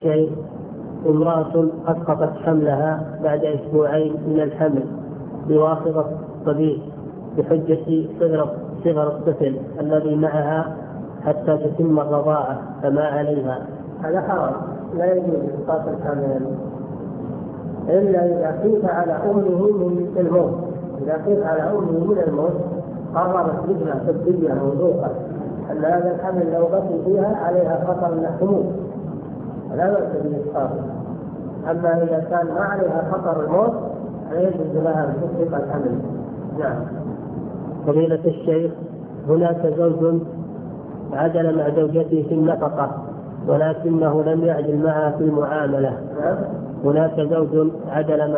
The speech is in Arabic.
شيء امرأة أسقطت حملها بعد أسبوعين من الحمل بواسطة الطبيب بحجة صغر الطفل الذي معها حتى تتم الرضاعة، فما عليها؟ هذا حرام، لا يجوز إسقاط الحمل إلا إذا خيف على أمه من الموت. إذا خيف على أمه من الموت قررت لجنة طبية موثوقة أن هذا الحمل لو بقي فيها عليها خطر من الحموم لا بأس بإسقاطه. أما إذا كان ما عليها خطر الموت لا يجوز لها أن تسقط الحمل. نعم. فضيلة الشيخ، هناك زوج عدل مع زوجته في النفقة ولكنه لم يعدل معها في المعاملة. نعم. هناك زوج عدل